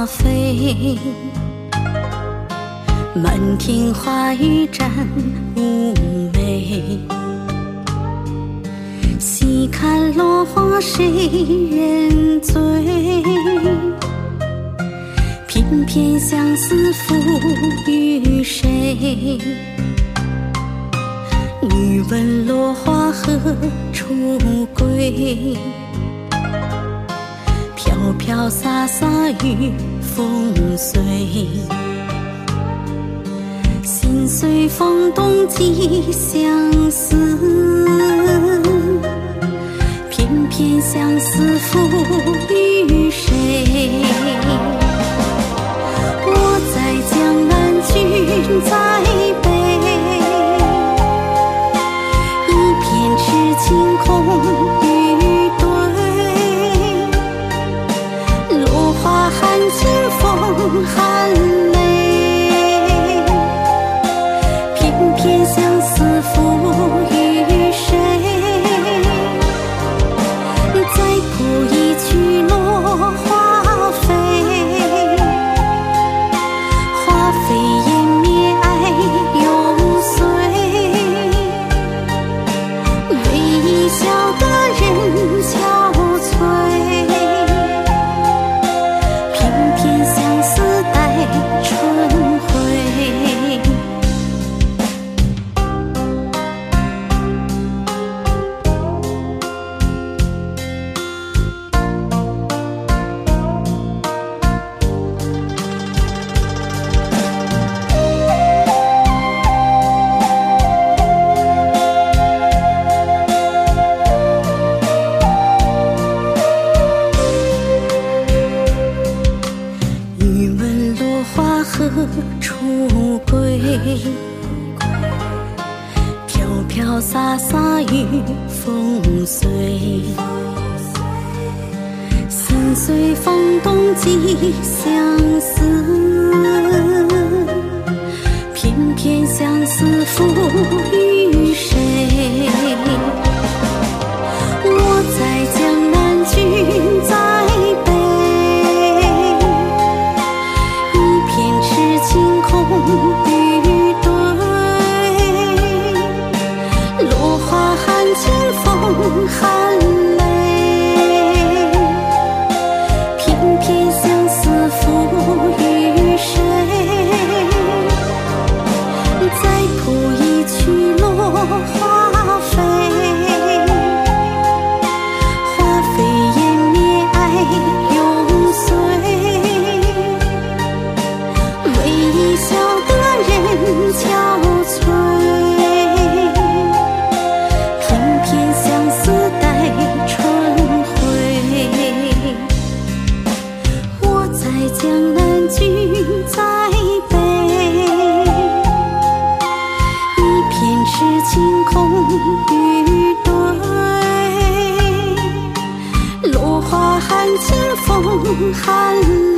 飞，满天花雨沾妩媚。细看落花谁人醉？偏偏相思赋予谁？欲问落花何处归？飘飘洒洒雨风随，心随风动寄相思，偏偏相思赋予谁？我在江南，君在北，一片痴情空余对，落花含情风含泪，偏偏相思赋予谁？再谱一曲落花飞，花飞烟灭爱永随，微笑的人憔悴，偏偏相思待春晖。欲问落花何处归？飘飘洒洒雨风随，心随风动寄相思，偏偏相思赋予谁？我在江南，君在北，一片痴情空余对，落花含情风含泪，偏偏相思赋予谁？再谱一曲落花飞，花飞烟灭爱永随，微笑的人憔悴，偏偏相思待春晖。我在江南，君在北，一片痴情空余对，落花含情风含